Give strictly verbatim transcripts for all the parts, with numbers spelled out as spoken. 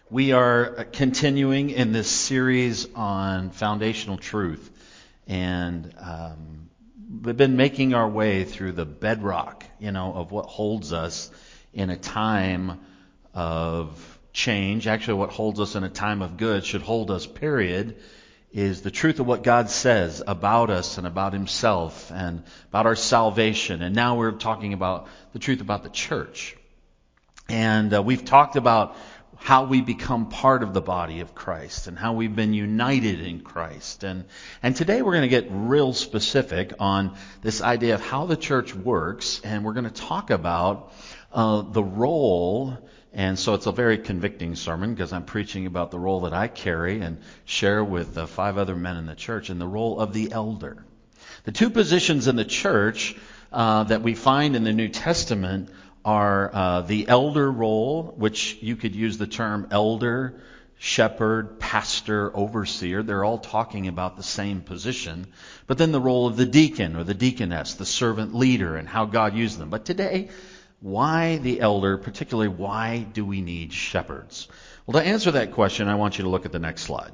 We are continuing in this series on foundational truth, and um, we've been making our way through the bedrock, you know, of what holds us in a time of change. Actually, what holds us in a time of good should hold us, period, is the truth of what God says about us and about Himself and about our salvation. And now we're talking about the truth about the church. And uh, we've talked about how we become part of the body of Christ and how we've been united in Christ. And and today we're going to get real specific on this idea of how the church works, and we're going to talk about uh, the role. And so it's a very convicting sermon because I'm preaching about the role that I carry and share with uh, five other men in the church, and the role of the elder. The two positions in the church uh, that we find in the New Testament are uh, the elder role, which you could use the term elder, shepherd, pastor, overseer. They're all talking about the same position. But then the role of the deacon or the deaconess, the servant leader, and how God used them. But today, why the elder, particularly why do we need shepherds? Well, to answer that question, I want you to look at the next slide.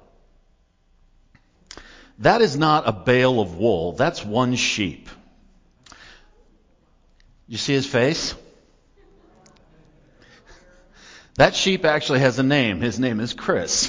That is not a bale of wool. That's one sheep. You see his face? That sheep actually has a name. His name is Chris.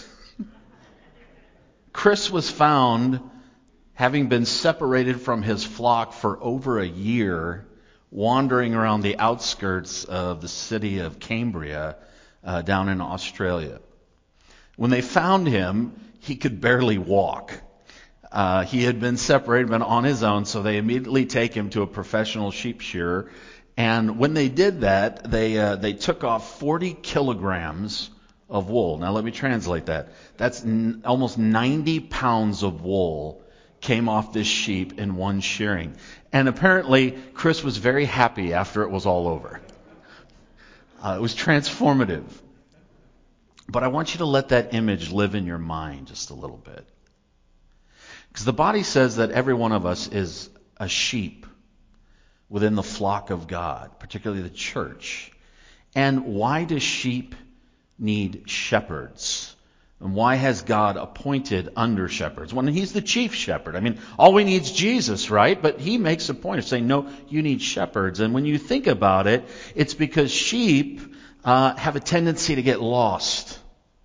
Chris was found having been separated from his flock for over a year, wandering around the outskirts of the city of Cambria uh, down in Australia. When they found him, he could barely walk. Uh, he had been separated, but on his own, so they immediately take him to a professional sheep shearer. And when they did that, they uh, they took off forty kilograms of wool. Now let me translate that. That's n- almost ninety pounds of wool came off this sheep in one shearing. And apparently, Chris was very happy after it was all over. Uh, it was transformative. But I want you to let that image live in your mind just a little bit. Because the body says that every one of us is a sheep within the flock of God, particularly the church. And why do sheep need shepherds? And why has God appointed under shepherds? When He's the chief shepherd. I mean, all we need is Jesus, right? But He makes a point of saying, no, you need shepherds. And when you think about it, it's because sheep uh, have a tendency to get lost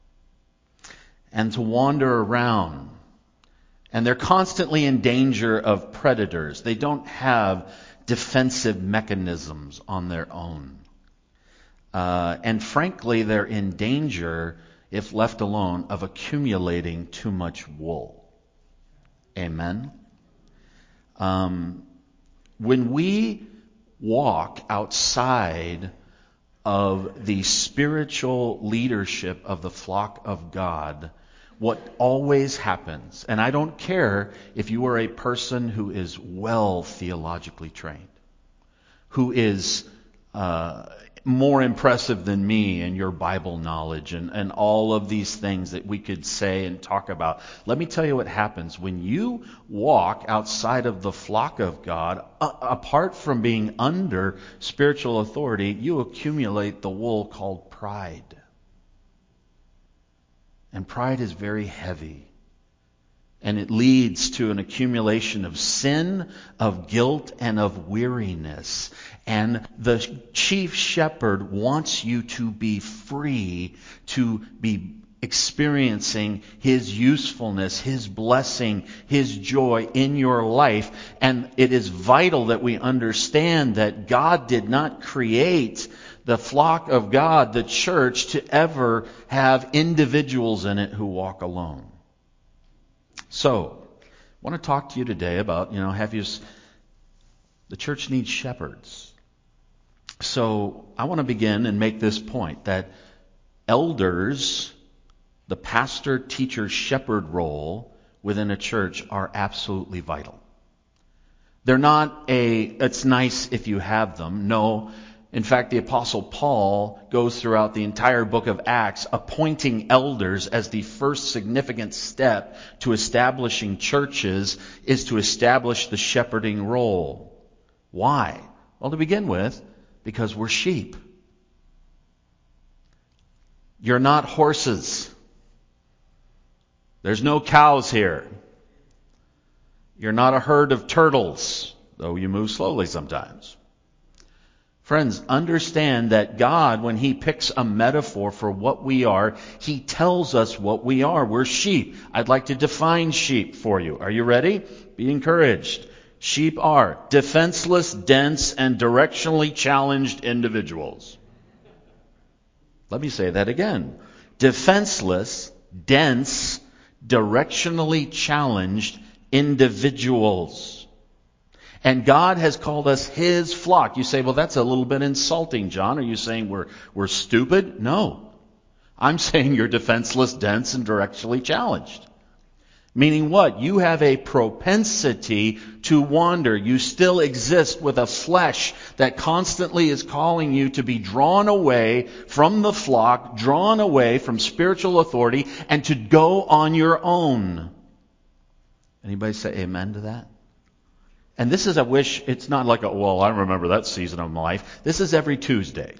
and to wander around. And they're constantly in danger of predators. They don't have defensive mechanisms on their own. Uh, and frankly, they're in danger, if left alone, of accumulating too much wool. Amen? Um, when we walk outside of the spiritual leadership of the flock of God, what always happens, and I don't care if you are a person who is well theologically trained, who is uh, more impressive than me in your Bible knowledge and, and all of these things that we could say and talk about. Let me tell you what happens. When you walk outside of the flock of God, uh, apart from being under spiritual authority, you accumulate the wool called pride. And pride is very heavy. And it leads to an accumulation of sin, of guilt, and of weariness. And the chief shepherd wants you to be free, to be experiencing His usefulness, His blessing, His joy in your life. And it is vital that we understand that God did not create the flock of God, the church, to ever have individuals in it who walk alone. So, I want to talk to you today about, you know, have you, the church needs shepherds. So, I want to begin and make this point that elders, the pastor, teacher, shepherd role within a church are absolutely vital. They're not a, it's nice if you have them. No. In fact, the Apostle Paul goes throughout the entire book of Acts appointing elders as the first significant step to establishing churches is to establish the shepherding role. Why? Well, to begin with, because we're sheep. You're not horses. There's no cows here. You're not a herd of turtles, though you move slowly sometimes. Friends, understand that God, when He picks a metaphor for what we are, He tells us what we are. We're sheep. I'd like to define sheep for you. Are you ready? Be encouraged. Sheep are defenseless, dense, and directionally challenged individuals. Let me say that again. Defenseless, dense, directionally challenged individuals. And God has called us His flock. You say, well, that's a little bit insulting, John. Are you saying we're, we're stupid? No. I'm saying you're defenseless, dense, and directionally challenged. Meaning what? You have a propensity to wander. You still exist with a flesh that constantly is calling you to be drawn away from the flock, drawn away from spiritual authority, and to go on your own. Anybody say amen to that? And this is, I wish, it's not like, a, well, I remember that season of my life. This is every Tuesday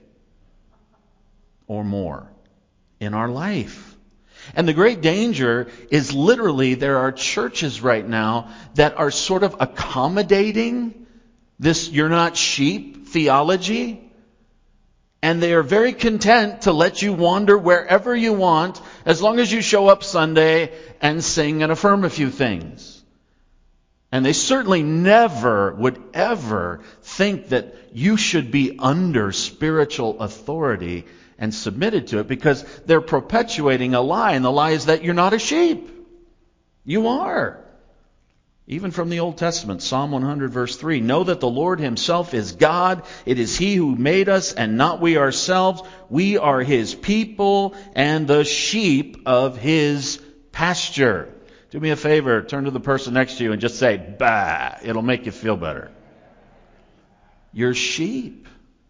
or more in our life. And the great danger is literally there are churches right now that are sort of accommodating this you're not sheep theology. And they are very content to let you wander wherever you want as long as you show up Sunday and sing and affirm a few things. And they certainly never would ever think that you should be under spiritual authority and submitted to it, because they're perpetuating a lie, and the lie is that you're not a sheep. You are. Even from the Old Testament, Psalm one hundred verse three, know that the Lord Himself is God. It is He who made us and not we ourselves. We are His people and the sheep of His pasture. Do me a favor, turn to the person next to you and just say, bah. It'll make you feel better. You're sheep.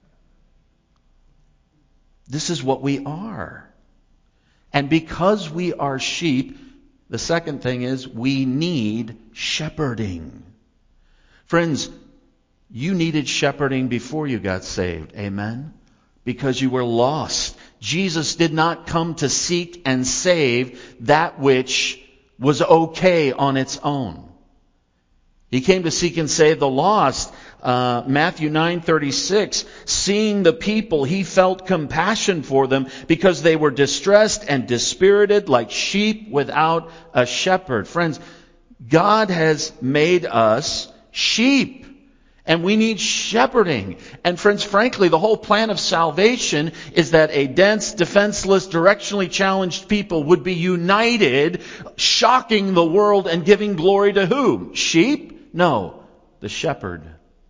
This is what we are. And because we are sheep, the second thing is we need shepherding. Friends, you needed shepherding before you got saved. Amen? Because you were lost. Jesus did not come to seek and save that which was okay on its own. He came to seek and save the lost. Uh, Matthew nine thirty-six, seeing the people, He felt compassion for them because they were distressed and dispirited like sheep without a shepherd. Friends, God has made us sheep, and we need shepherding. And friends, frankly, the whole plan of salvation is that a dense, defenseless, directionally challenged people would be united, shocking the world and giving glory to whom? Sheep? No, the shepherd.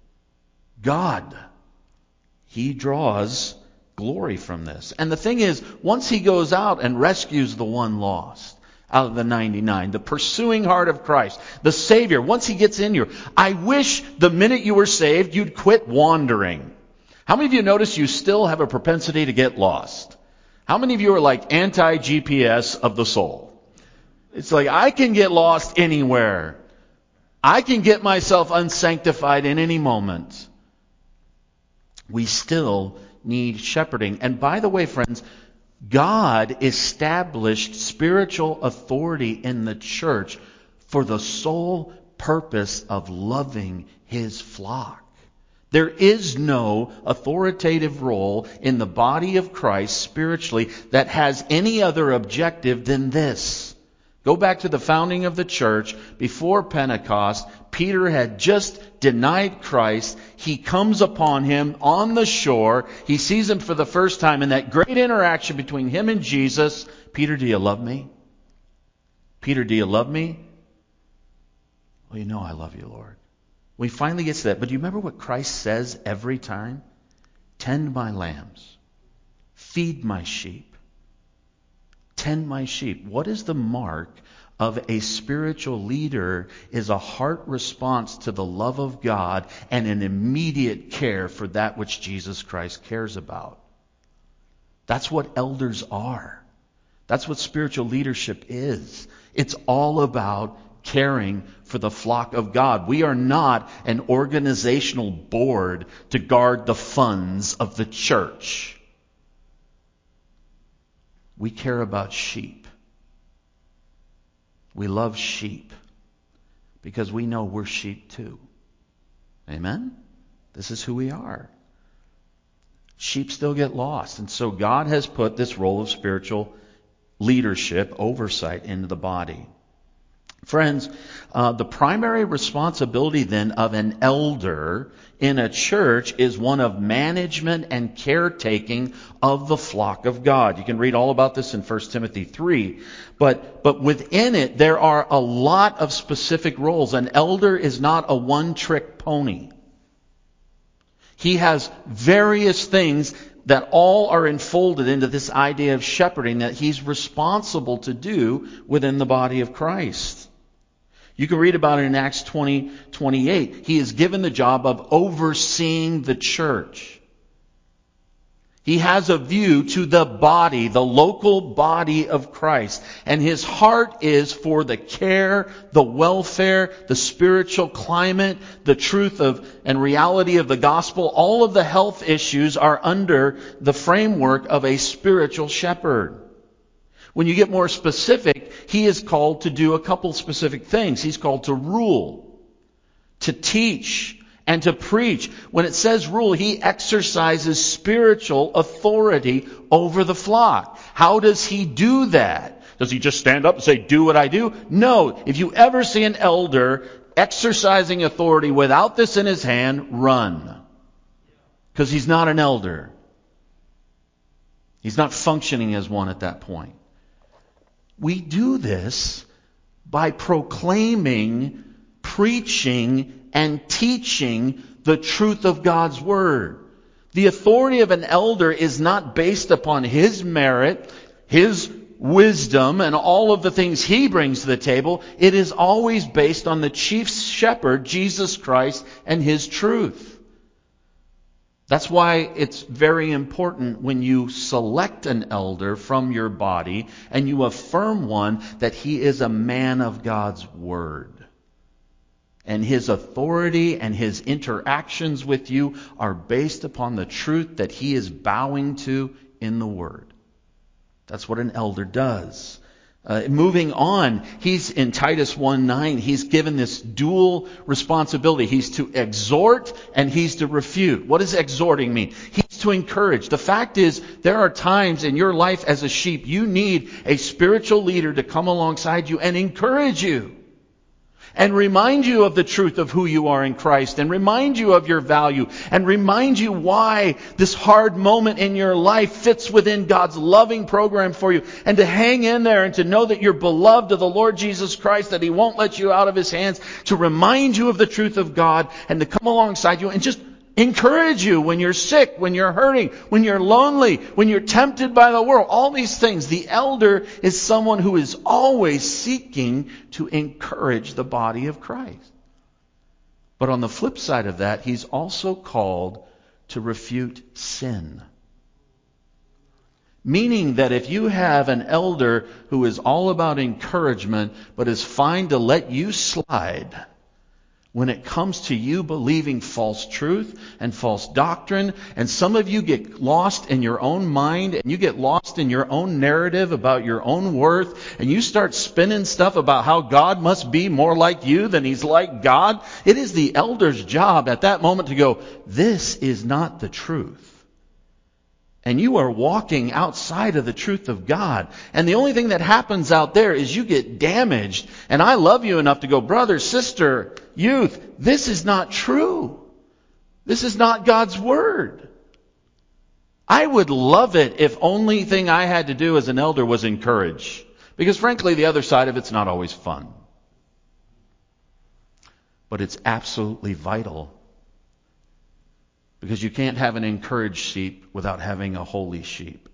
God. He draws glory from this. And the thing is, once He goes out and rescues the one lost out of the ninety-nine, the pursuing heart of Christ, the Savior, once He gets in you, I wish the minute you were saved, you'd quit wandering. How many of you notice you still have a propensity to get lost? How many of you are like anti-G P S of the soul? It's like, I can get lost anywhere. I can get myself unsanctified in any moment. We still need shepherding. And by the way, friends, God established spiritual authority in the church for the sole purpose of loving His flock. There is no authoritative role in the body of Christ spiritually that has any other objective than this. Go back to the founding of the church. Before Pentecost, Peter had just denied Christ. He comes upon him on the shore. He sees him for the first time in that great interaction between him and Jesus. Peter, do you love me? Peter, do you love me? Well, you know I love you, Lord. We finally get to that. But do you remember what Christ says every time? Tend my lambs. Feed my sheep. Tend my sheep. What is the mark of a spiritual leader is a heart response to the love of God and an immediate care for that which Jesus Christ cares about. That's what elders are. That's what spiritual leadership is. It's all about caring for the flock of God. We are not an organizational board to guard the funds of the church. We care about sheep. We love sheep because we know we're sheep too. Amen? This is who we are. Sheep still get lost. And so God has put this role of spiritual leadership, oversight into the body. Friends, uh, the primary responsibility then of an elder in a church is one of management and caretaking of the flock of God. You can read all about this in First Timothy three. But, but within it, there are a lot of specific roles. An elder is not a one-trick pony. He has various things that all are enfolded into this idea of shepherding that he's responsible to do within the body of Christ. You can read about it in Acts twenty twenty-eight. He is given the job of overseeing the church. He has a view to the body, the local body of Christ. And his heart is for the care, the welfare, the spiritual climate, the truth of and reality of the gospel. All of the health issues are under the framework of a spiritual shepherd. When you get more specific, he is called to do a couple specific things. He's called to rule, to teach, and to preach. When it says rule, he exercises spiritual authority over the flock. How does he do that? Does he just stand up and say, do what I do? No. If you ever see an elder exercising authority without this in his hand, run. Because he's not an elder. He's not functioning as one at that point. We do this by proclaiming, preaching, and teaching the truth of God's Word. The authority of an elder is not based upon his merit, his wisdom, and all of the things he brings to the table. It is always based on the chief shepherd, Jesus Christ, and his truth. That's why it's very important when you select an elder from your body and you affirm one that he is a man of God's Word. And his authority and his interactions with you are based upon the truth that he is bowing to in the Word. That's what an elder does. Uh, moving on, he's in Titus one nine, he's given this dual responsibility. He's to exhort and he's to refute. What does exhorting mean? He's to encourage. The fact is, there are times in your life as a sheep, you need a spiritual leader to come alongside you and encourage you. And remind you of the truth of who you are in Christ. And remind you of your value. And remind you why this hard moment in your life fits within God's loving program for you. And to hang in there and to know that you're beloved of the Lord Jesus Christ. That He won't let you out of His hands. To remind you of the truth of God. And to come alongside you and just encourage you when you're sick, when you're hurting, when you're lonely, when you're tempted by the world. All these things. The elder is someone who is always seeking to encourage the body of Christ. But on the flip side of that, he's also called to refute sin. Meaning that if you have an elder who is all about encouragement, but is fine to let you slide when it comes to you believing false truth and false doctrine, and some of you get lost in your own mind, and you get lost in your own narrative about your own worth, and you start spinning stuff about how God must be more like you than He's like God, it is the elder's job at that moment to go, this is not the truth. And you are walking outside of the truth of God. And the only thing that happens out there is you get damaged. And I love you enough to go, brother, sister, youth, this is not true. This is not God's Word. I would love it if only thing I had to do as an elder was encourage. Because frankly, the other side of it's not always fun. But it's absolutely vital. Because you can't have an encouraged sheep without having a holy sheep.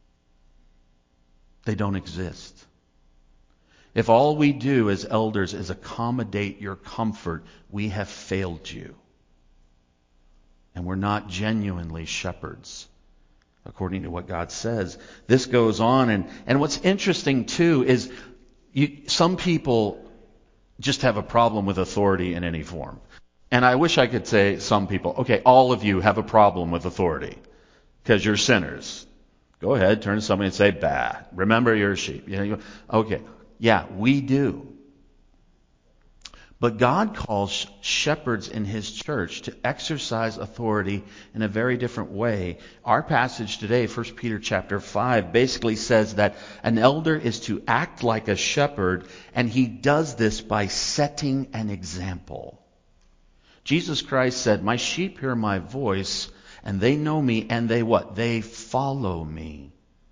They don't exist. If all we do as elders is accommodate your comfort, we have failed you. And we're not genuinely shepherds, according to what God says. This goes on, and, and what's interesting too is you, some people just have a problem with authority in any form. And I wish I could say some people, okay, all of you have a problem with authority because you're sinners. Go ahead, turn to somebody and say, bah, remember you're a sheep. You know, you go, okay, yeah, we do. But God calls shepherds in His church to exercise authority in a very different way. Our passage today, First Peter chapter five, basically says that an elder is to act like a shepherd, and he does this by setting an example. Jesus Christ said, "My sheep hear my voice, and they know me, and they what? They follow me."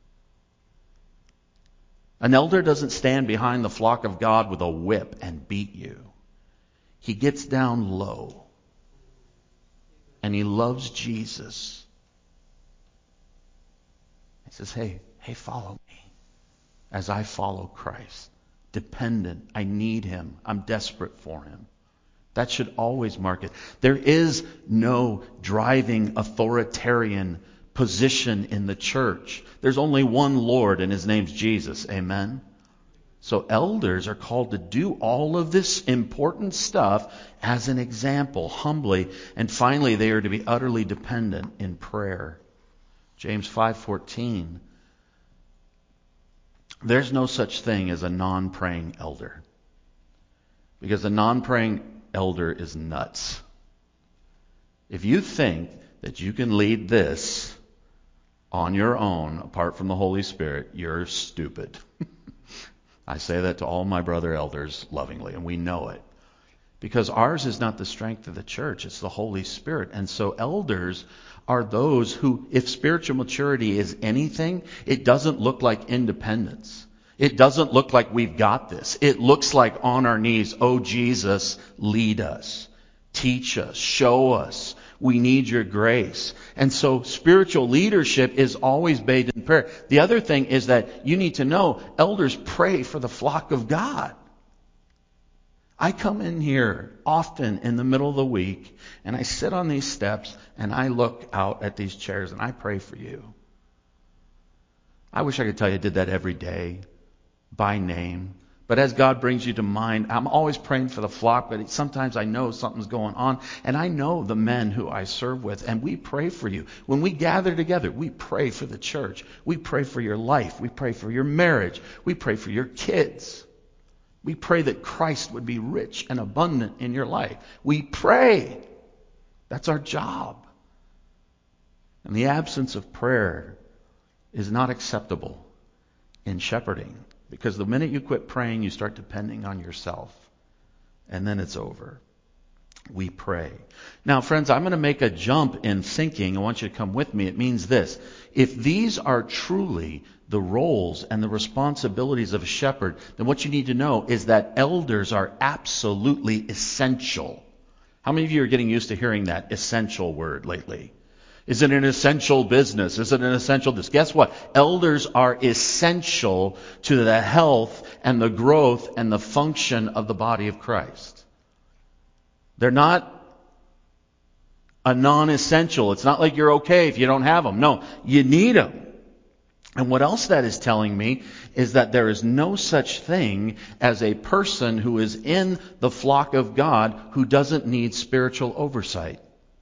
An elder doesn't stand behind the flock of God with a whip and beat you. He gets down low, and he loves Jesus. He says, hey, hey, follow me as I follow Christ. Dependent. I need Him. I'm desperate for Him. That should always mark it. There is no driving authoritarian position in the church. There's only one Lord, and His name's Jesus. Amen? So elders are called to do all of this important stuff as an example, humbly. And finally, they are to be utterly dependent in prayer. James five fourteen. There's no such thing as a non-praying elder. Because a non-praying elder is nuts. If you think that you can lead this on your own, apart from the Holy Spirit, you're stupid. I say that to all my brother elders lovingly, and we know it. Because ours is not the strength of the church, it's the Holy Spirit. And so elders are those who, if spiritual maturity is anything, it doesn't look like independence. It doesn't look like we've got this. It looks like on our knees, oh Jesus, lead us, teach us, show us. We need your grace. And so spiritual leadership is always bathed in prayer. The other thing is that you need to know elders pray for the flock of God. I come in here often in the middle of the week and I sit on these steps and I look out at these chairs and I pray for you. I wish I could tell you I did that every day by name. But as God brings you to mind, I'm always praying for the flock, but sometimes I know something's going on. And I know the men who I serve with, and we pray for you. When we gather together, we pray for the church. We pray for your life. We pray for your marriage. We pray for your kids. We pray that Christ would be rich and abundant in your life. We pray. That's our job. And the absence of prayer is not acceptable in shepherding. Because the minute you quit praying, you start depending on yourself. And then it's over. We pray. Now, friends, I'm going to make a jump in thinking. I want you to come with me. It means this. If these are truly the roles and the responsibilities of a shepherd, then what you need to know is that elders are absolutely essential. How many of you are getting used to hearing that essential word lately? Is it an essential business? Is it an essential this? Guess what? Elders are essential to the health and the growth and the function of the body of Christ. They're not a non-essential. It's not like you're okay if you don't have them. No, you need them. And what else that is telling me is that there is no such thing as a person who is in the flock of God who doesn't need spiritual oversight.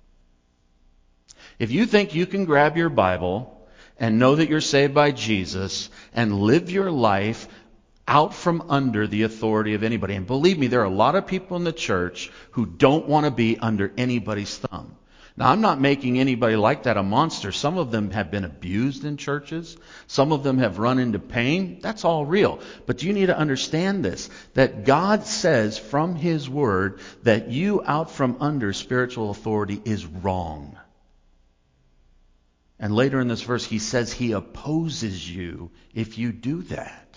If you think you can grab your Bible and know that you're saved by Jesus and live your life out from under the authority of anybody, and believe me, there are a lot of people in the church who don't want to be under anybody's thumb. Now, I'm not making anybody like that a monster. Some of them have been abused in churches. Some of them have run into pain. That's all real. But you need to understand this, that God says from His Word that you out from under spiritual authority is wrong. And later in this verse, He says He opposes you if you do that.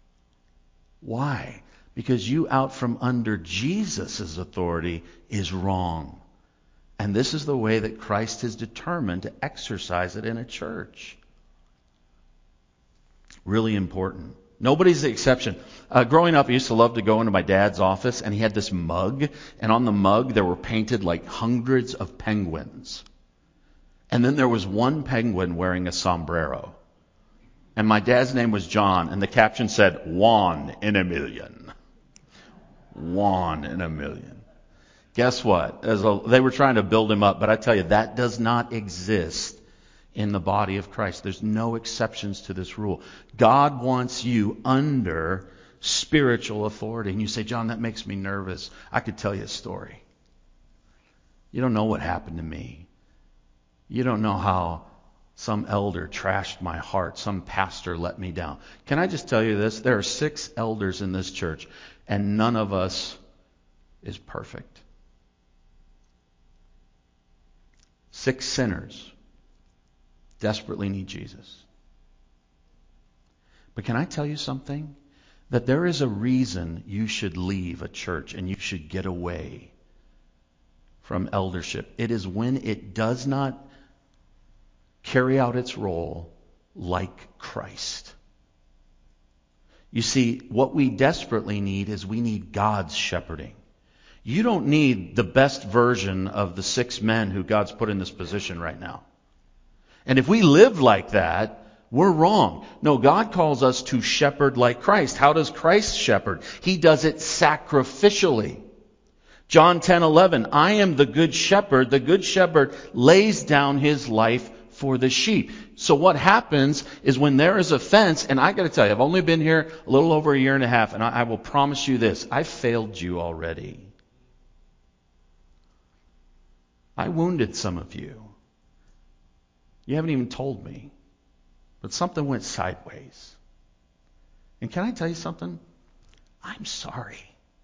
Why? Because you out from under Jesus' authority is wrong. And this is the way that Christ is determined to exercise it in a church. Really important. Nobody's the exception. Uh, growing up, I used to love to go into my dad's office, and he had this mug. And on the mug, there were painted like hundreds of penguins. And then there was one penguin wearing a sombrero. And my dad's name was John, and the caption said, one in a million. One in a million. Guess what? As a, they were trying to build him up, but I tell you, that does not exist in the body of Christ. There's no exceptions to this rule. God wants you under spiritual authority. And you say, John, that makes me nervous. I could tell you a story. You don't know what happened to me. You don't know how some elder trashed my heart. Some pastor let me down. Can I just tell you this? There are six elders in this church, and none of us is perfect. Six sinners desperately need Jesus. But can I tell you something? That there is a reason you should leave a church and you should get away from eldership. It is when it does not carry out its role like Christ. You see, what we desperately need is we need God's shepherding. You don't need the best version of the six men who God's put in this position right now. And if we live like that, we're wrong. No, God calls us to shepherd like Christ. How does Christ shepherd? He does it sacrificially. John ten eleven, I am the good shepherd. The good shepherd lays down his life for the sheep. So what happens is when there is offense, and I got to tell you, I've only been here a little over a year and a half, and I, I will promise you this, I failed you already. I wounded some of you. You haven't even told me. But something went sideways. And can I tell you something? I'm sorry.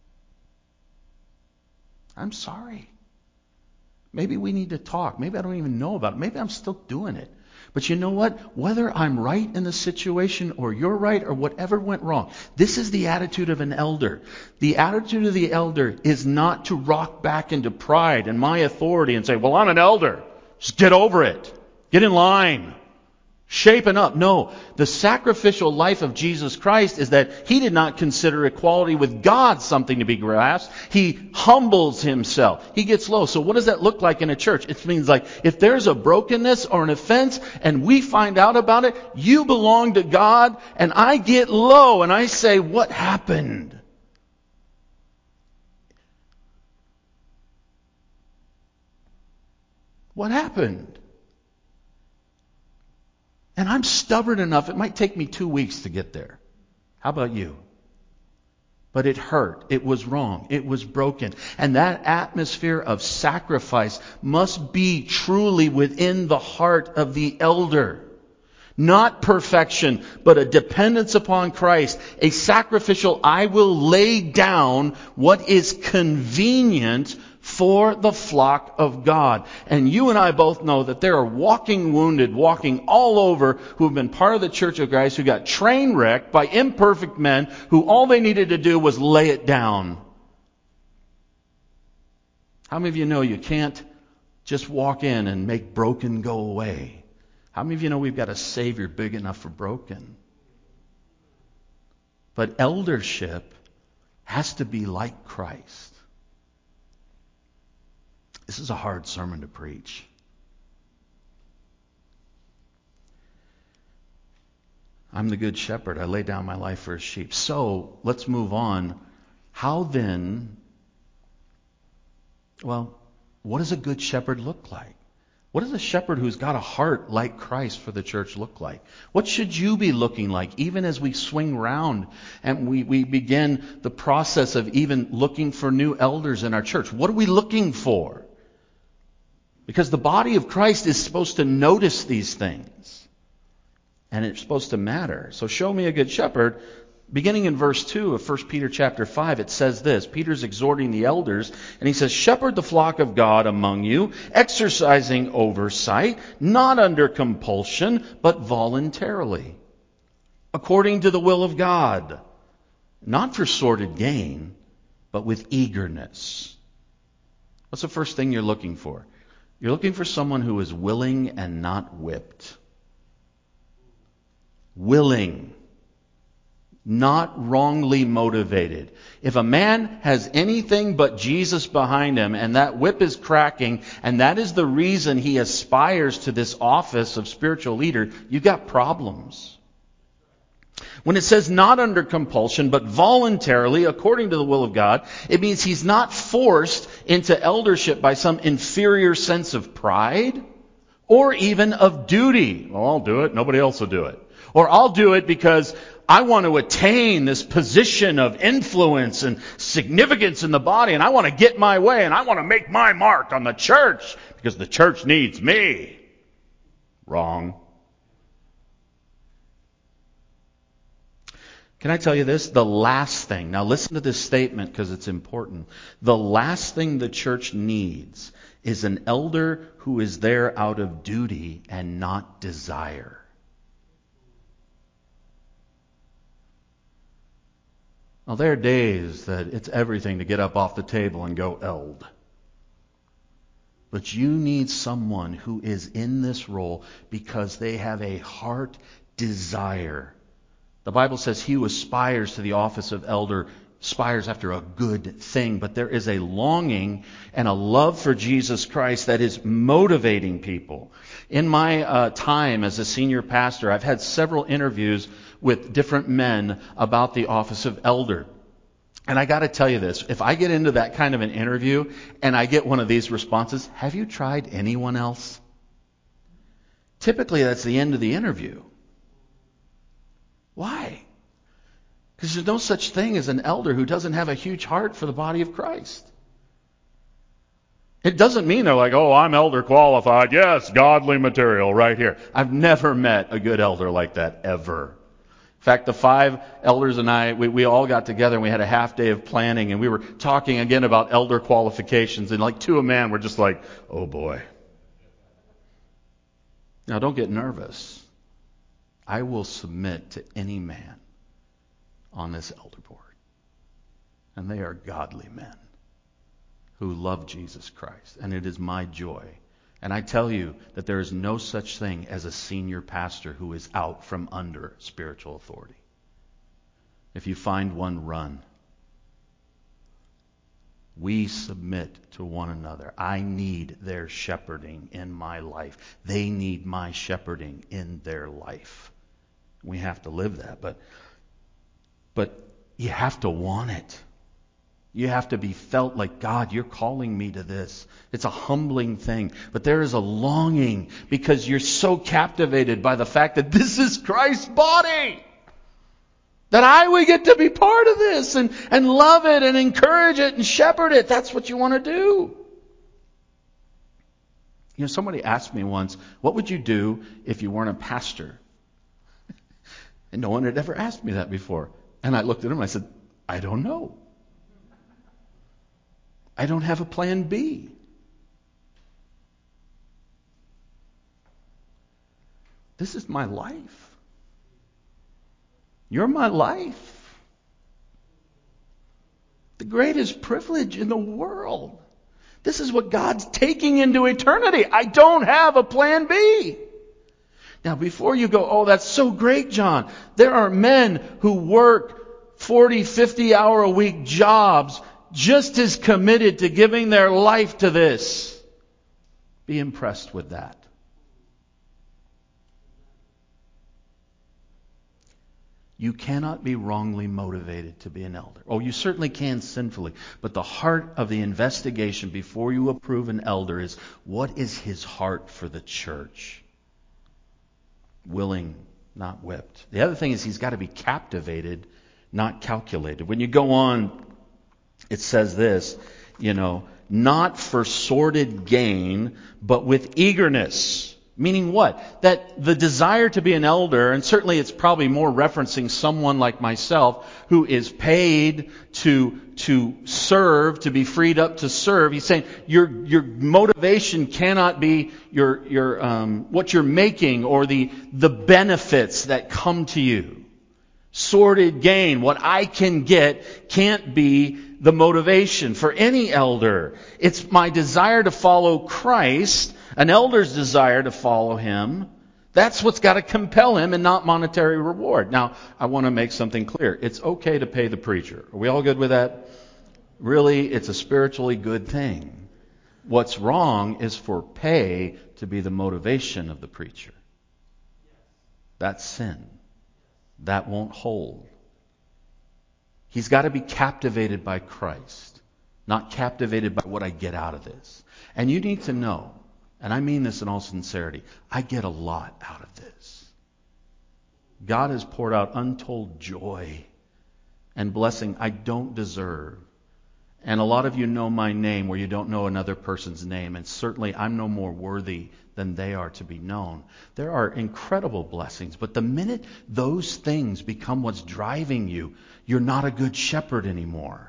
I'm sorry. Maybe we need to talk. Maybe I don't even know about it. Maybe I'm still doing it. But you know what? Whether I'm right in the situation or you're right or whatever went wrong, this is the attitude of an elder. The attitude of the elder is not to rock back into pride and my authority and say, well, I'm an elder. Just get over it. Get in line. Shaping up. No, the sacrificial life of Jesus Christ is that He did not consider equality with God something to be grasped. He humbles Himself. He gets low. So what does that look like in a church? It means like if there's a brokenness or an offense and we find out about it, you belong to God, and I get low and I say, what happened? What happened? And I'm stubborn enough, it might take me two weeks to get there. How about you? But it hurt. It was wrong. It was broken. And that atmosphere of sacrifice must be truly within the heart of the elder. Not perfection, but a dependence upon Christ. A sacrificial, I will lay down what is convenient for the flock of God. And you and I both know that there are walking wounded, walking all over, who have been part of the Church of Christ, who got train wrecked by imperfect men who all they needed to do was lay it down. How many of you know you can't just walk in and make broken go away? How many of you know we've got a Savior big enough for broken? But eldership has to be like Christ. This is a hard sermon to preach. I'm the good shepherd. I lay down my life for his sheep. So, let's move on. How then, well, what does a good shepherd look like? What does a shepherd who's got a heart like Christ for the church look like? What should you be looking like, even as we swing round and we, we begin the process of even looking for new elders in our church? What are we looking for? Because the body of Christ is supposed to notice these things. And it's supposed to matter. So show me a good shepherd. Beginning in verse two of First Peter chapter five, it says this. Peter's exhorting the elders, and he says, shepherd the flock of God among you, exercising oversight, not under compulsion, but voluntarily, according to the will of God, not for sordid gain, but with eagerness. What's the first thing you're looking for? You're looking for someone who is willing and not whipped. Willing. Not wrongly motivated. If a man has anything but Jesus behind him and that whip is cracking and that is the reason he aspires to this office of spiritual leader, you've got problems. When it says not under compulsion, but voluntarily, according to the will of God, it means he's not forced into eldership by some inferior sense of pride Or even of duty. Well, I'll do it. Nobody else will do it. Or I'll do it because I want to attain this position of influence and significance in the body, and I want to get my way, and I want to make my mark on the church because the church needs me. Wrong. Can I tell you this? The last thing, now listen to this statement because it's important. The last thing the church needs is an elder who is there out of duty and not desire. Now, there are days that it's everything to get up off the table and go eld. But you need someone who is in this role because they have a heart desire. The Bible says he who aspires to the office of elder aspires after a good thing. But there is a longing and a love for Jesus Christ that is motivating people. In my uh, time as a senior pastor, I've had several interviews with different men about the office of elder. And I got to tell you this, if I get into that kind of an interview and I get one of these responses, have you tried anyone else? Typically that's the end of the interview. Why? Because there's no such thing as an elder who doesn't have a huge heart for the body of Christ. It doesn't mean they're like, oh, I'm elder qualified. Yes, godly material right here. I've never met a good elder like that, ever. In fact, the five elders and I, we, we all got together and we had a half day of planning and we were talking again about elder qualifications, and like to a man, we're just like, oh boy. Now don't get nervous. I will submit to any man on this elder board. And they are godly men who love Jesus Christ. And it is my joy. And I tell you that there is no such thing as a senior pastor who is out from under spiritual authority. If you find one, run. We submit to one another. I need their shepherding in my life. They need my shepherding in their life. We have to live that, but but you have to want it. You have to be felt like, God, you're calling me to this. It's a humbling thing, but there is a longing because you're so captivated by the fact that this is Christ's body. That I would get to be part of this and, and love it and encourage it and shepherd it. That's what you want to do. You know, somebody asked me once, what would you do if you weren't a pastor? And no one had ever asked me that before. And I looked at him and I said, I don't know. I don't have a plan B. This is my life. You're my life. The greatest privilege in the world. This is what God's taking into eternity. I don't have a plan B. Now, before you go, oh, that's so great, John. There are men who work forty, fifty hour a week jobs just as committed to giving their life to this. Be impressed with that. You cannot be wrongly motivated to be an elder. Oh, you certainly can sinfully. But the heart of the investigation before you approve an elder is, what is his heart for the church? Willing, not whipped. The other thing is he's got to be captivated, not calculated. When you go on, it says this, you know, not for sordid gain, but with eagerness. Meaning what? That the desire to be an elder, and certainly it's probably more referencing someone like myself who is paid to to serve, to be freed up to serve. He's saying your your motivation cannot be your your um, what you're making or the the benefits that come to you. Sordid gain, what I can get, can't be the motivation for any elder. It's my desire to follow Christ. An elder's desire to follow him, that's what's got to compel him and not monetary reward. Now, I want to make something clear. It's okay to pay the preacher. Are we all good with that? Really, it's a spiritually good thing. What's wrong is for pay to be the motivation of the preacher. That's sin. That won't hold. He's got to be captivated by Christ, not captivated by what I get out of this. And you need to know, and I mean this in all sincerity, I get a lot out of this. God has poured out untold joy and blessing I don't deserve. And a lot of you know my name where you don't know another person's name. And certainly I'm no more worthy than they are to be known. There are incredible blessings. But the minute those things become what's driving you, you're not a good shepherd anymore.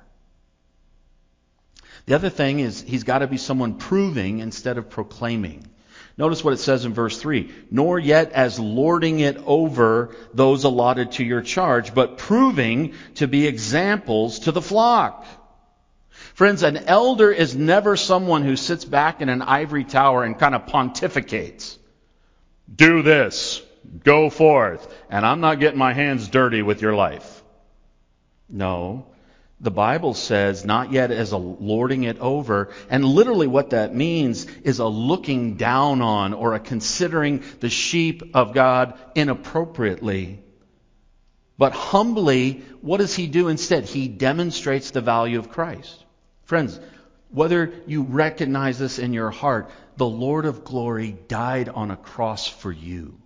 The other thing is he's got to be someone proving instead of proclaiming. Notice what it says in verse three. Nor yet as lording it over those allotted to your charge, but proving to be examples to the flock. Friends, an elder is never someone who sits back in an ivory tower and kind of pontificates. Do this. Go forth. And I'm not getting my hands dirty with your life. No. The Bible says not yet as a lording it over. And literally what that means is a looking down on or a considering the sheep of God inappropriately. But humbly, what does he do instead? He demonstrates the value of Christ. Friends, whether you recognize this in your heart, the Lord of glory died on a cross for you.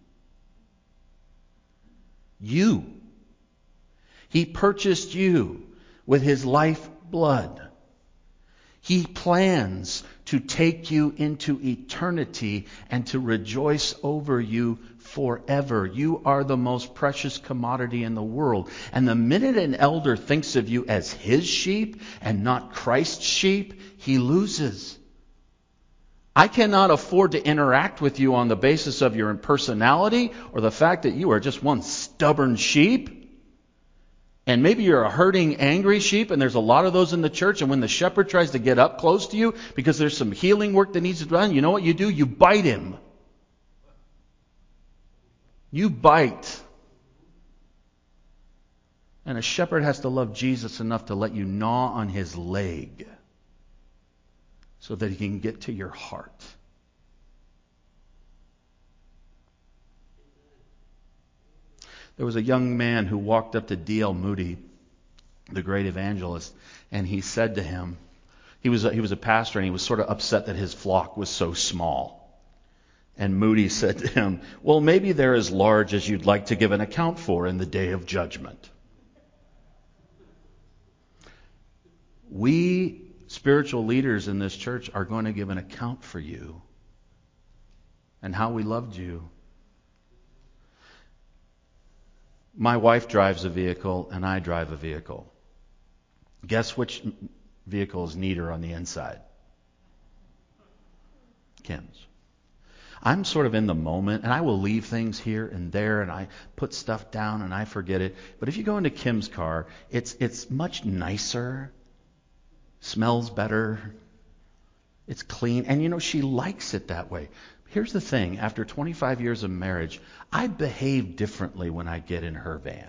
You. He purchased you with his life blood. He plans to take you into eternity and to rejoice over you forever. You are the most precious commodity in the world. And the minute an elder thinks of you as his sheep and not Christ's sheep, he loses. I cannot afford to interact with you on the basis of your personality or the fact that you are just one stubborn sheep. And maybe you're a hurting, angry sheep, and there's a lot of those in the church. And when the shepherd tries to get up close to you because there's some healing work that needs to be done, you know what you do? You bite him. You bite. And a shepherd has to love Jesus enough to let you gnaw on his leg so that he can get to your heart. There was a young man who walked up to D L Moody, the great evangelist, and he said to him, he was a, he was a pastor and he was sort of upset that his flock was so small. And Moody said to him, well, maybe they're as large as you'd like to give an account for in the day of judgment. We spiritual leaders in this church are going to give an account for you and how we loved you. My wife drives a vehicle and I drive a vehicle. Guess which vehicle is neater on the inside? Kim's. I'm sort of in the moment and I will leave things here and there and I put stuff down and I forget it. But if you go into Kim's car, it's it's much nicer, smells better, it's clean, and you know, she likes it that way. Here's the thing, after twenty-five years of marriage, I behave differently when I get in her van.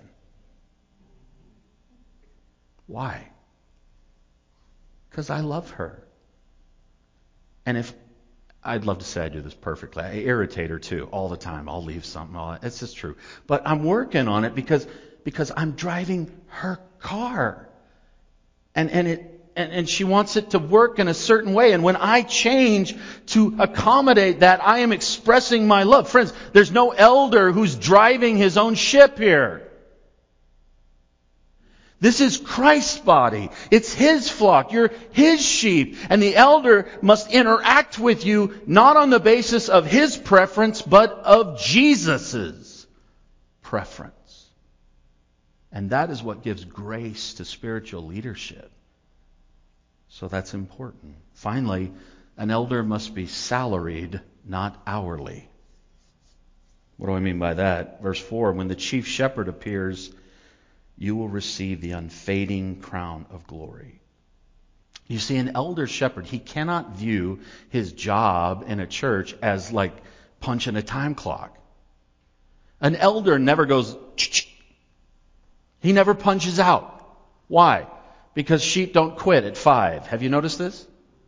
Why? Because I love her. And if, I'd love to say I do this perfectly. I irritate her too, all the time. I'll leave something. All, it's just true. But I'm working on it because, because I'm driving her car. And, and it, And, and she wants it to work in a certain way. And when I change to accommodate that, I am expressing my love. Friends, there's no elder who's driving his own ship here. This is Christ's body. It's his flock. You're his sheep. And the elder must interact with you not on the basis of his preference, but of Jesus's preference. And that is what gives grace to spiritual leadership. So that's important. Finally, an elder must be salaried, not hourly. What do I mean by that? Verse four, when the chief shepherd appears, you will receive the unfading crown of glory. You see, an elder shepherd, he cannot view his job in a church as like punching a time clock. An elder never goes, ch-ch. He never punches out. Why? Because sheep don't quit at five. Have you noticed this?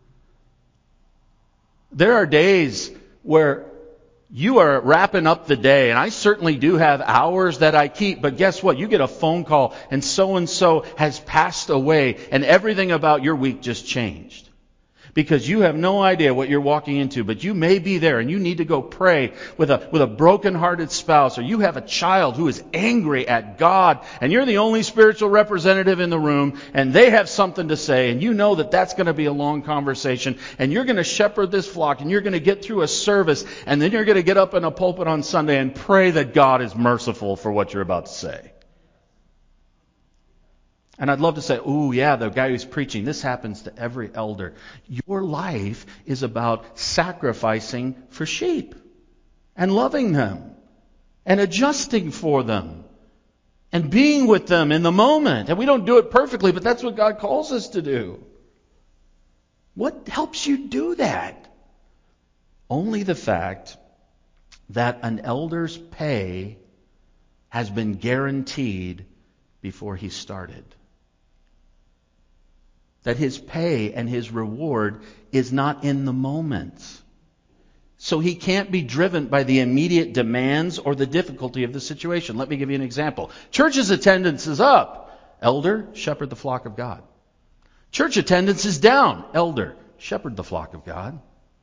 There are days where you are wrapping up the day, and I certainly do have hours that I keep, but guess what? You get a phone call, and so-and-so has passed away, and everything about your week just changed. Because you have no idea what you're walking into, but you may be there and you need to go pray with a, with a broken-hearted spouse, or you have a child who is angry at God and you're the only spiritual representative in the room and they have something to say and you know that that's going to be a long conversation and you're going to shepherd this flock and you're going to get through a service and then you're going to get up in a pulpit on Sunday and pray that God is merciful for what you're about to say. And I'd love to say, ooh, yeah, the guy who's preaching, this happens to every elder. Your life is about sacrificing for sheep and loving them and adjusting for them and being with them in the moment. And we don't do it perfectly, but that's what God calls us to do. What helps you do that? Only the fact that an elder's pay has been guaranteed before he started. That his pay and his reward is not in the moment. So he can't be driven by the immediate demands or the difficulty of the situation. Let me give you an example. Church's attendance is up. Elder, shepherd the flock of God. Church attendance is down. Elder, shepherd the flock of God.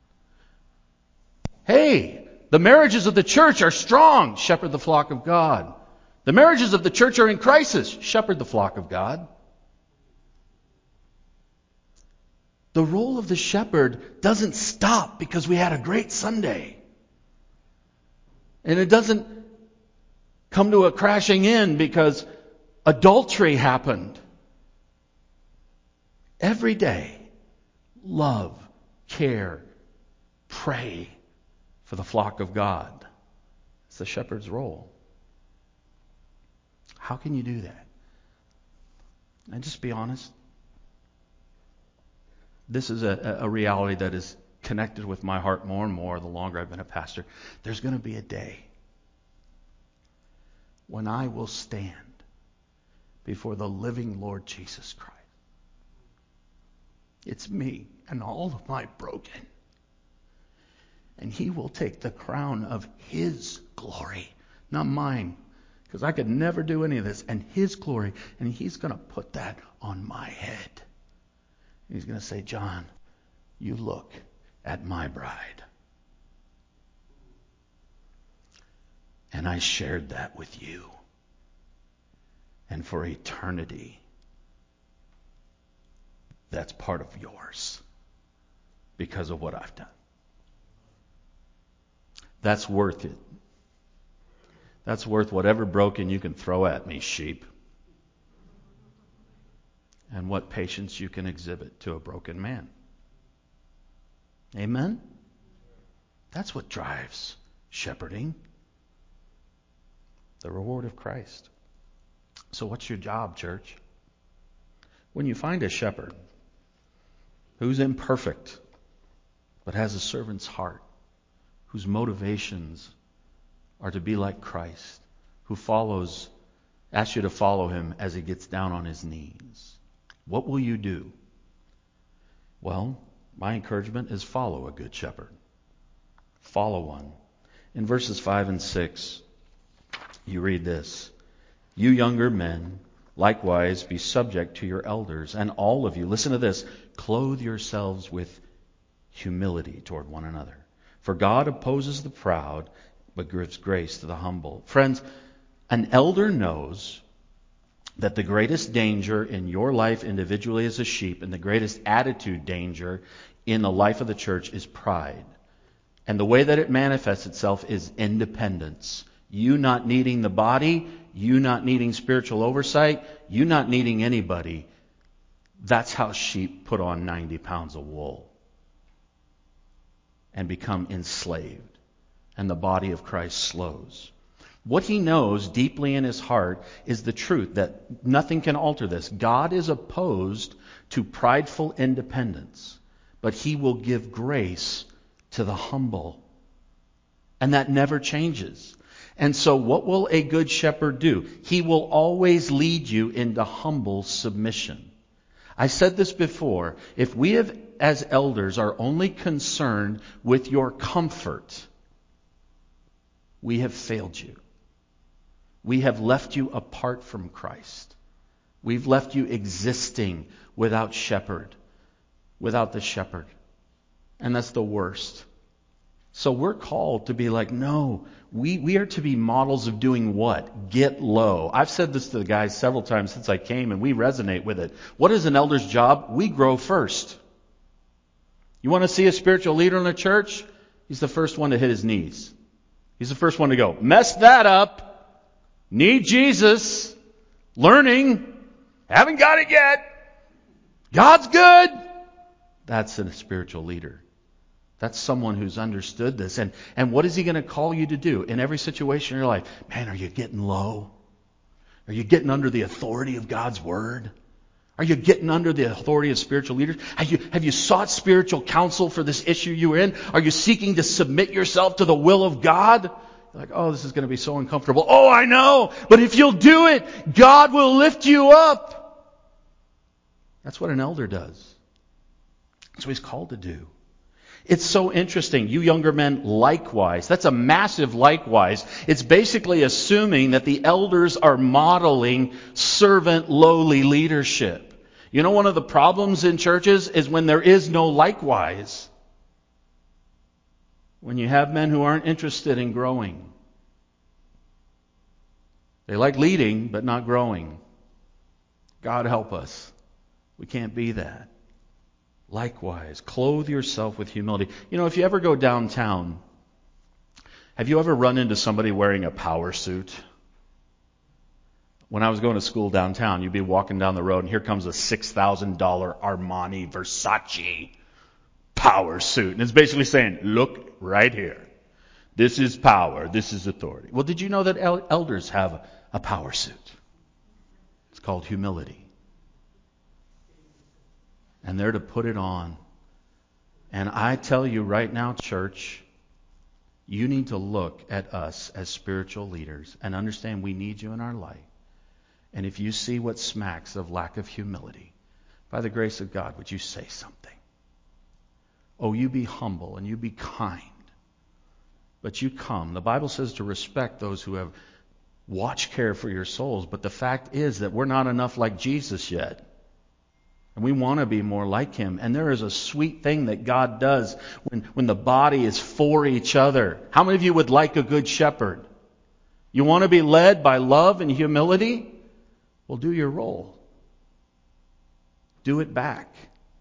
Hey, the marriages of the church are strong. Shepherd the flock of God. The marriages of the church are in crisis. Shepherd the flock of God. The role of the shepherd doesn't stop because we had a great Sunday. And it doesn't come to a crashing end because adultery happened. Every day, love, care, pray for the flock of God. It's the shepherd's role. How can you do that? And just be honest. This is a, a reality that is connected with my heart more and more the longer I've been a pastor. There's going to be a day when I will stand before the living Lord Jesus Christ. It's me and all of my broken. And He will take the crown of His glory, not mine, because I could never do any of this, and His glory, and He's going to put that on my head. He's going to say, John, you look at my bride. And I shared that with you. And for eternity, that's part of yours because of what I've done. That's worth it. That's worth whatever broken you can throw at me, sheep. And what patience you can exhibit to a broken man. Amen? That's what drives shepherding. The reward of Christ. So what's your job, church? When you find a shepherd who's imperfect, but has a servant's heart, whose motivations are to be like Christ, who follows, asks you to follow him as he gets down on his knees. What will you do? Well, my encouragement is follow a good shepherd. Follow one. In verses five and six, you read this. You younger men, likewise be subject to your elders, and all of you, listen to this, clothe yourselves with humility toward one another. For God opposes the proud, but gives grace to the humble. Friends, an elder knows that the greatest danger in your life individually as a sheep and the greatest attitude danger in the life of the church is pride. And the way that it manifests itself is independence. You not needing the body, you not needing spiritual oversight, you not needing anybody. That's how sheep put on ninety pounds of wool and become enslaved. And the body of Christ slows. What he knows deeply in his heart is the truth that nothing can alter this. God is opposed to prideful independence, but he will give grace to the humble. And that never changes. And so what will a good shepherd do? He will always lead you into humble submission. I said this before. If we have, as elders, are only concerned with your comfort, we have failed you. We have left you apart from Christ. We've left you existing without shepherd, without the shepherd. And that's the worst. So we're called to be like, no, we, we are to be models of doing what? Get low. I've said this to the guys several times since I came, and we resonate with it. What is an elder's job? We grow first. You want to see a spiritual leader in the church? He's the first one to hit his knees. He's the first one to go, mess that up. Need Jesus. Learning. Haven't got it yet. God's good. That's a spiritual leader. That's someone who's understood this. And, and what is he going to call you to do in every situation in your life? Man, are you getting low? Are you getting under the authority of God's Word? Are you getting under the authority of spiritual leaders? Have you, have you sought spiritual counsel for this issue you're in? Are you seeking to submit yourself to the will of God? You're like, oh, this is going to be so uncomfortable. Oh, I know. But if you'll do it, God will lift you up. That's what an elder does. That's what he's called to do. It's so interesting. You younger men, likewise. That's a massive likewise. It's basically assuming that the elders are modeling servant, lowly leadership. You know, one of the problems in churches is when there is no likewise. When you have men who aren't interested in growing. They like leading, but not growing. God help us. We can't be that. Likewise, clothe yourself with humility. You know, if you ever go downtown, have you ever run into somebody wearing a power suit? When I was going to school downtown, you'd be walking down the road and here comes a six thousand dollars Armani Versace power suit. And it's basically saying, look right here. This is power. This is authority. Well, did you know that el- elders have a power suit? It's called humility. And they're to put it on. And I tell you right now, church, you need to look at us as spiritual leaders and understand we need you in our life. And if you see what smacks of lack of humility, by the grace of God, would you say something? Oh, you be humble and you be kind. But you come. The Bible says to respect those who have watch care for your souls. But the fact is that we're not enough like Jesus yet. And we want to be more like Him. And there is a sweet thing that God does when, when the body is for each other. How many of you would like a good shepherd? You want to be led by love and humility? Well, do your role. Do it back.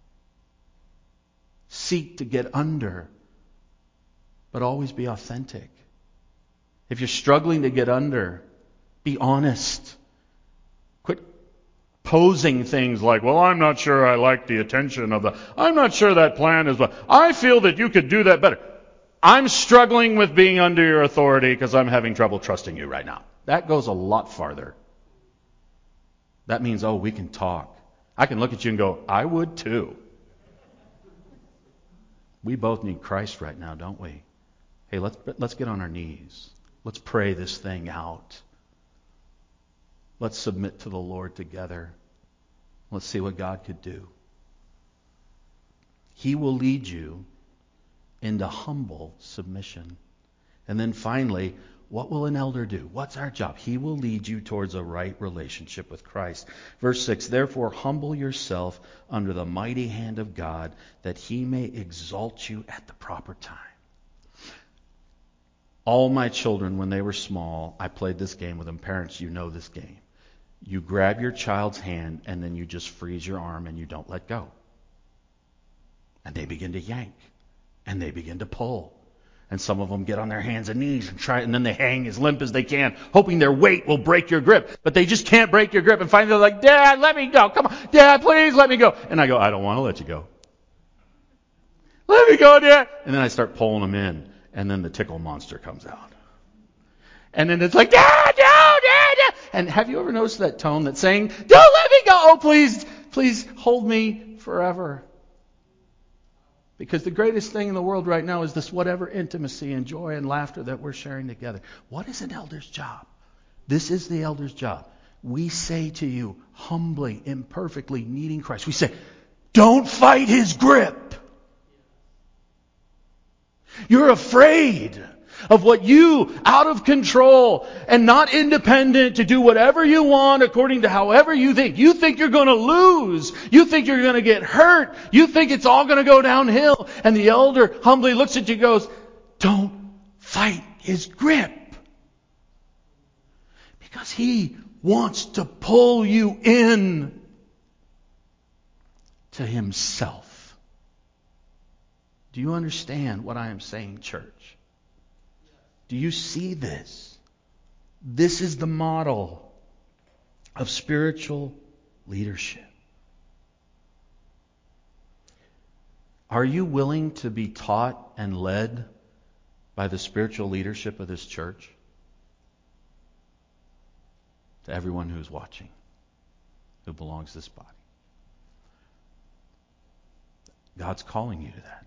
Seek to get under. But always be authentic. If you're struggling to get under, be honest. Quit posing things like, well, I'm not sure I like the attention of the, I'm not sure that plan is, but I feel that you could do that better. I'm struggling with being under your authority because I'm having trouble trusting you right now. That goes a lot farther. That means, oh, we can talk. I can look at you and go, I would too. We both need Christ right now, don't we? Hey, let's let's get on our knees. Let's pray this thing out. Let's submit to the Lord together. Let's see what God could do. He will lead you into humble submission. And then finally, what will an elder do? What's our job? He will lead you towards a right relationship with Christ. Verse six, therefore humble yourself under the mighty hand of God, that He may exalt you at the proper time. All my children, when they were small, I played this game with them. Parents, you know this game. You grab your child's hand and then you just freeze your arm and you don't let go. And they begin to yank. And they begin to pull. And some of them get on their hands and knees and try, and then they hang as limp as they can, hoping their weight will break your grip. But they just can't break your grip. And finally they're like, Dad, let me go. Come on. Dad, please let me go. And I go, I don't want to let you go. Let me go, Dad. And then I start pulling them in. And then the tickle monster comes out. And then it's like, Dad, no, Dad, Dad. And have you ever noticed that tone that's saying, don't let me go. Oh, please, please hold me forever. Because the greatest thing in the world right now is this whatever intimacy and joy and laughter that we're sharing together. What is an elder's job? This is the elder's job. We say to you, humbly, imperfectly, needing Christ. We say, don't fight His grip. You're afraid. of what you, out of control and not independent to do whatever you want according to however you think. You think you're going to lose. You think you're going to get hurt. You think it's all going to go downhill. And the elder humbly looks at you and goes, don't fight his grip. Because he wants to pull you in to himself. Do you understand what I am saying, church? Do you see this? This is the model of spiritual leadership. Are you willing to be taught and led by the spiritual leadership of this church? To everyone who's watching, who belongs to this body. God's calling you to that.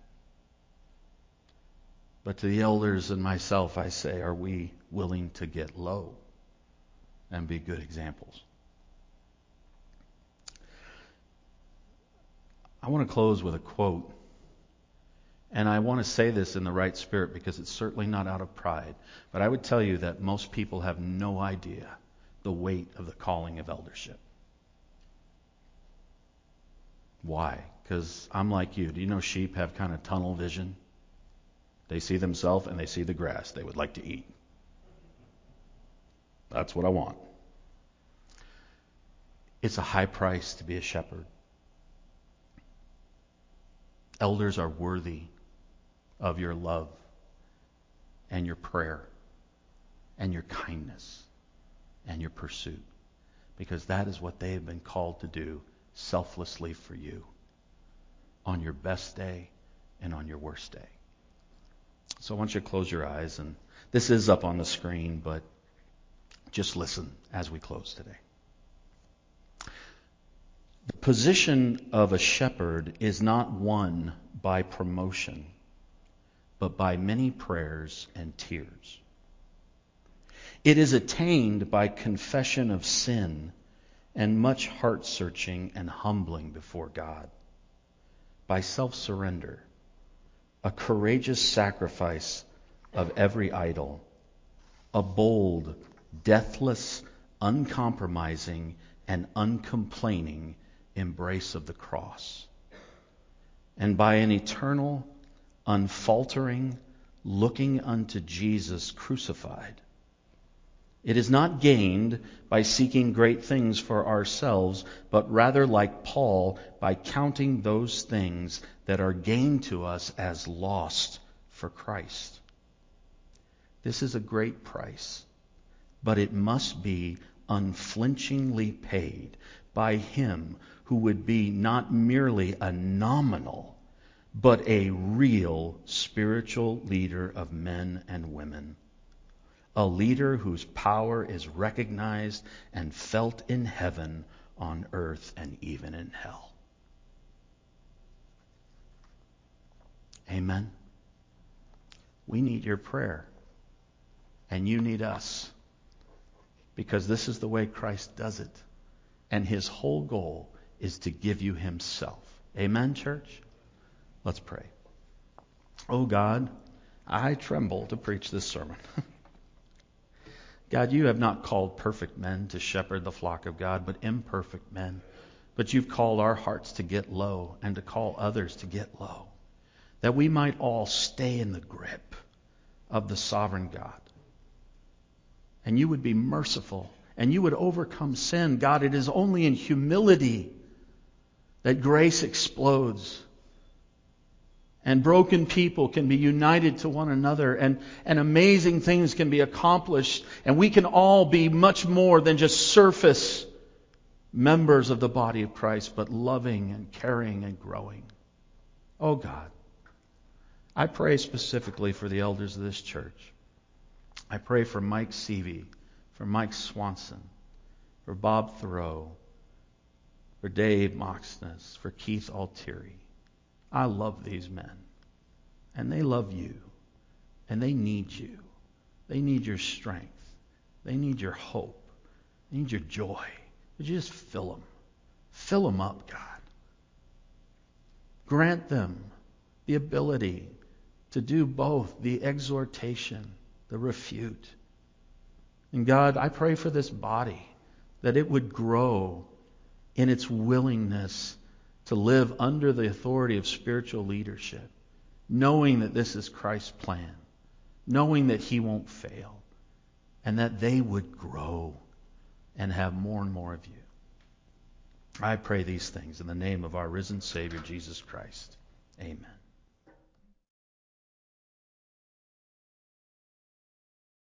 But to the elders and myself, I say, are we willing to get low and be good examples? I want to close with a quote. And I want to say this in the right spirit because it's certainly not out of pride. But I would tell you that most people have no idea the weight of the calling of eldership. Why? Because I'm like you. Do you know sheep have kind of tunnel vision? They see themselves and they see the grass they would like to eat. That's what I want. It's a high price to be a shepherd. Elders are worthy of your love and your prayer and your kindness and your pursuit, because that is what they have been called to do selflessly for you on your best day and on your worst day. So I want you to close your eyes, and this is up on the screen, but just listen as we close today. The position of a shepherd is not won by promotion, but by many prayers and tears. It is attained by confession of sin and much heart-searching and humbling before God, by self-surrender, a courageous sacrifice of every idol, a bold, deathless, uncompromising, and uncomplaining embrace of the cross, and by an eternal, unfaltering looking unto Jesus crucified. It is not gained by seeking great things for ourselves, but rather, like Paul, by counting those things that are gained to us as lost for Christ. This is a great price, but it must be unflinchingly paid by Him who would be not merely a nominal, but a real spiritual leader of men and women. A leader whose power is recognized and felt in heaven, on earth, and even in hell. Amen. We need your prayer. And you need us. Because this is the way Christ does it. And His whole goal is to give you Himself. Amen, church? Let's pray. Oh God, I tremble to preach this sermon. God, you have not called perfect men to shepherd the flock of God, but imperfect men. But you've called our hearts to get low and to call others to get low, that we might all stay in the grip of the sovereign God. And you would be merciful and you would overcome sin. God, it is only in humility that grace explodes. And broken people can be united to one another, and, and amazing things can be accomplished. And we can all be much more than just surface members of the body of Christ, but loving and caring and growing. Oh God, I pray specifically for the elders of this church. I pray for Mike Seavey, for Mike Swanson, for Bob Thoreau, for Dave Moxness, for Keith Altieri. I love these men, and they love you, and they need you. They need your strength. They need your hope. They need your joy. Would you just fill them? Fill them up, God. Grant them the ability to do both the exhortation the refute. And God, I pray for this body, that it would grow in its willingness to live under the authority of spiritual leadership, knowing that this is Christ's plan, knowing that He won't fail, and that they would grow and have more and more of You. I pray these things in the name of our risen Savior, Jesus Christ. Amen.